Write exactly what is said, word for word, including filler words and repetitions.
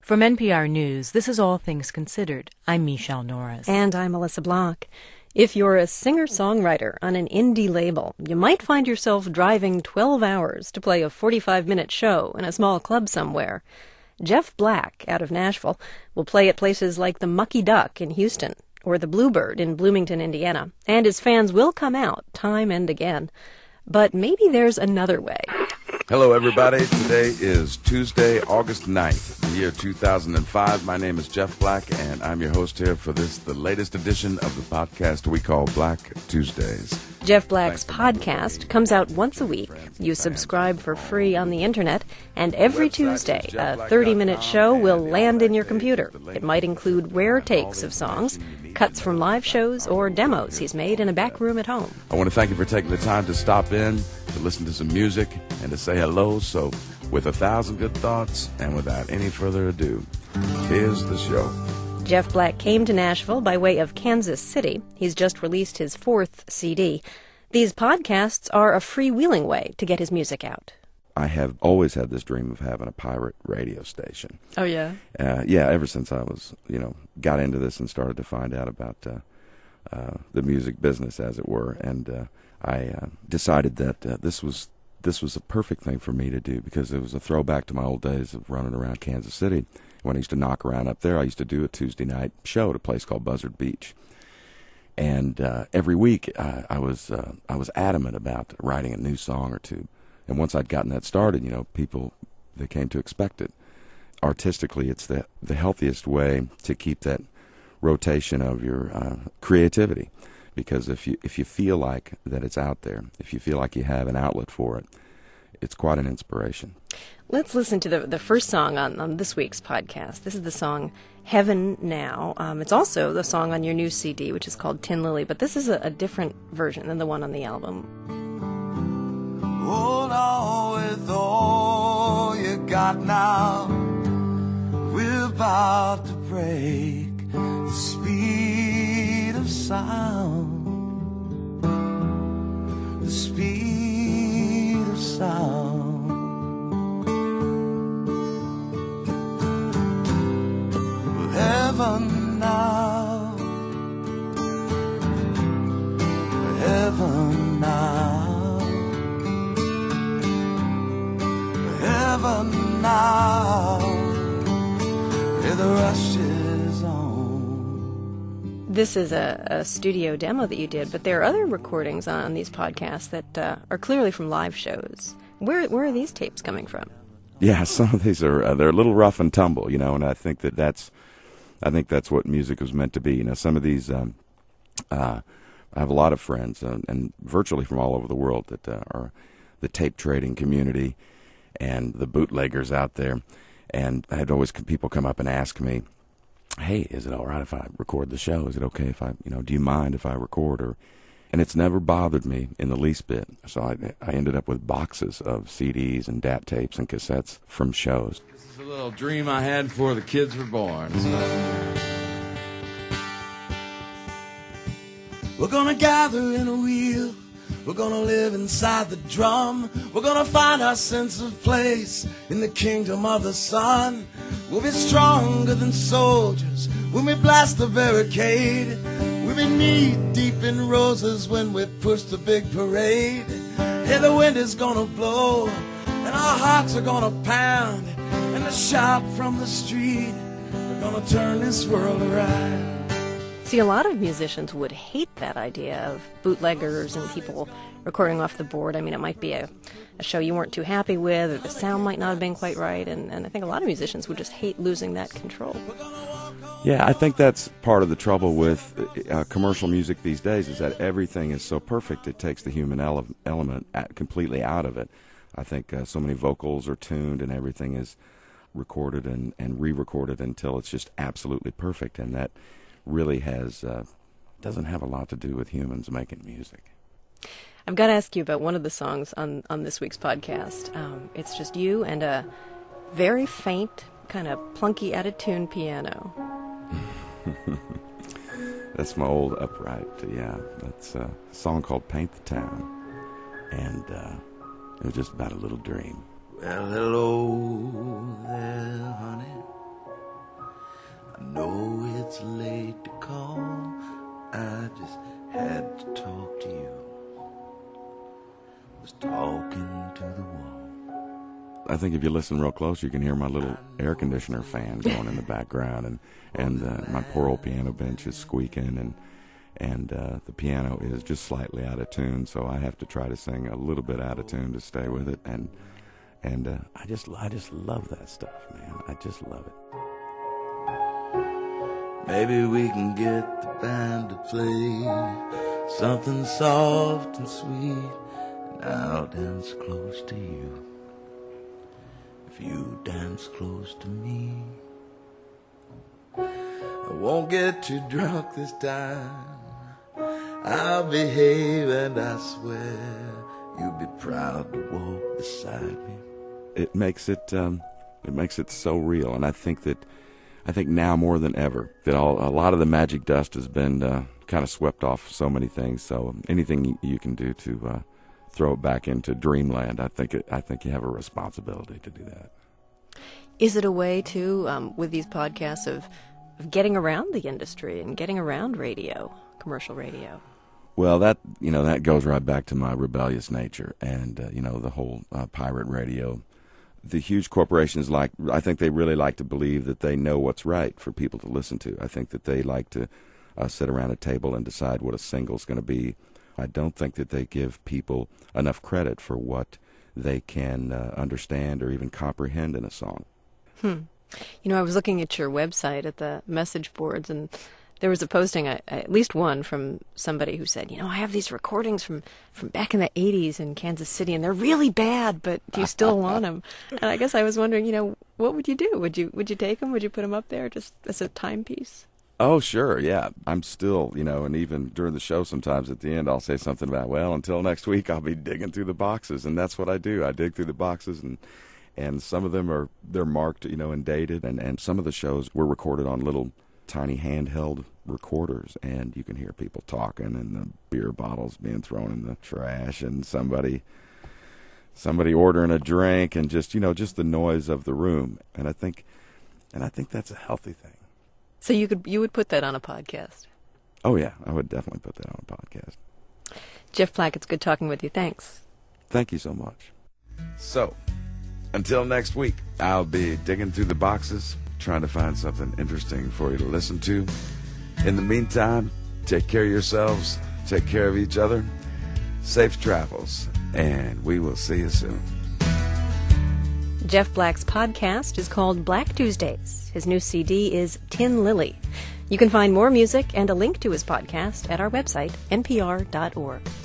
From N P R News, this is All Things Considered. I'm Michelle Norris. And I'm Melissa Block. If you're a singer-songwriter on an indie label, you might find yourself driving twelve hours to play a forty-five minute show in a small club somewhere. Jeff Black, out of Nashville, will play at places like the Mucky Duck in Houston or the Bluebird in Bloomington, Indiana, and his fans will come out time and again. But maybe there's another way. Hello, everybody. Today is Tuesday, August ninth, the year two thousand five. My name is Jeff Black, and I'm your host here for this, the latest edition of the podcast we call Black Tuesdays. Jeff Black's podcast comes out once a week. You subscribe for free on the internet, and every Tuesday, a thirty minute show will land in your computer. It might include rare takes of songs, cuts from live shows, or demos he's made in a back room at home. I want to thank you for taking the time to stop in, to listen to some music, and to say hello. So, with a thousand good thoughts, and without any further ado, here's the show. Jeff Black came to Nashville by way of Kansas City. He's just released his fourth C D. These podcasts are a freewheeling way to get his music out. I have always had this dream of having a pirate radio station. Oh, yeah? Uh, yeah, ever since I was, you know, got into this and started to find out about uh, uh, the music business, as it were. And uh, I uh, decided that uh, this was this was a perfect thing for me to do, because it was a throwback to my old days of running around Kansas City. When I used to knock around up there, I used to do a Tuesday night show at a place called Buzzard Beach. And uh, every week uh, I was uh, I was adamant about writing a new song or two. And once I'd gotten that started, you know, people, they came to expect it. Artistically, it's the the healthiest way to keep that rotation of your uh, creativity. Because if you if you feel like that it's out there, if you feel like you have an outlet for it, it's quite an inspiration. Let's listen to the the first song on, on this week's podcast. This is the song Heaven Now. Um, it's also the song on your new C D, which is called Tin Lily, but this is a, a different version than the one on the album. Hold on with all you got now. We're about to break the speed of sound. The speed of sound. Heaven now, heaven now, heaven now, where the rush is on. This is a, a studio demo that you did, but there are other recordings on these podcasts that uh, are clearly from live shows. Where where are these tapes coming from? Yeah, some of these are uh, they're a little rough and tumble, you know, and I think that that's. I think that's what music was meant to be. You know, some of these, um, uh, I have a lot of friends, uh, and virtually from all over the world, that uh, are the tape trading community and the bootleggers out there. And I had always people come up and ask me, "Hey, is it all right if I record the show? Is it okay if I, you know, do you mind if I record?" Or, and it's never bothered me in the least bit. So I, I ended up with boxes of C Ds and D A T tapes and cassettes from shows. A little dream I had before the kids were born. So. We're gonna gather in a wheel. We're gonna live inside the drum. We're gonna find our sense of place in the kingdom of the sun. We'll be stronger than soldiers when we blast the barricade. We'll be knee deep in roses when we push the big parade. Yeah, the wind is gonna blow and our hearts are gonna pound. And a shout from the street, we're gonna turn this world around. See, a lot of musicians would hate that idea of bootleggers and people recording off the board. I mean, it might be a, a show you weren't too happy with, or the sound might not have been quite right, and, and I think a lot of musicians would just hate losing that control. Yeah, I think that's part of the trouble with uh, commercial music these days, is that everything is so perfect it takes the human ele- element at, completely out of it. I think uh, so many vocals are tuned and everything is recorded and, and re-recorded until it's just absolutely perfect, and that really has uh, doesn't have a lot to do with humans making music. I've got to ask you about one of the songs on, on this week's podcast. Um, it's just you and a very faint, kind of plunky out-of-tune piano. That's my old upright, yeah. That's a song called Paint the Town, and uh, it was just about a little dream. Well, hello there, honey. it's late to call. I just had to talk to you. Was talking to the wall. I think if you listen real close, you can hear my little air conditioner fan going in the background, and and uh, my poor old piano bench is squeaking, and and uh, the piano is just slightly out of tune, so I have to try to sing a little bit out of tune to stay with it, and and uh, I just I just love that stuff, man. I just love it. Maybe we can get the band to play something soft and sweet, and I'll dance close to you if you dance close to me. I won't get too drunk this time. I'll behave, and I swear you'll be proud to walk beside me. It makes it um, it makes it so real, and I think that I think now more than ever that all, a lot of the magic dust has been uh, kind of swept off so many things. So anything you, you can do to uh, throw it back into dreamland, I think it, I think you have a responsibility to do that. Is it a way, too, um, with these podcasts of, of getting around the industry and getting around radio, commercial radio? Well, that you know that goes right back to my rebellious nature, and uh, you know the whole uh, pirate radio. The huge corporations, like I think they really like to believe that they know what's right for people to listen to. I think that they like to uh, sit around a table and decide what a single's going to be. I don't think that they give people enough credit for what they can uh, understand or even comprehend in a song. Hmm. You know, I was looking at your website at the message boards, and there was a posting, at least one, from somebody who said, you know, I have these recordings from, from back in the eighties in Kansas City, and they're really bad, but do you still want them? And I guess I was wondering, you know, what would you do? Would you would you take them? Would you put them up there just as a timepiece? Oh, sure, yeah. I'm still, you know, and even during the show sometimes at the end I'll say something about, well, until next week I'll be digging through the boxes, and that's what I do. I dig through the boxes, and and some of them are, they're marked, you know, and dated, and, and some of the shows were recorded on little tiny handheld recorders, and you can hear people talking and the beer bottles being thrown in the trash and somebody somebody ordering a drink and just, you know, just the noise of the room. And I think and I think that's a healthy thing. So you could you would put that on a podcast? Oh yeah, I would definitely put that on a podcast. Jeff Black, it's good talking with you. Thanks. Thank you so much. So, until next week, I'll be digging through the boxes, trying to find something interesting for you to listen to. In the meantime, take care of yourselves, take care of each other, safe travels, and we will see you soon. Jeff Black's podcast is called Black Tuesdays. His new C D is Tin Lily. You can find more music and a link to his podcast at our website, N P R dot org.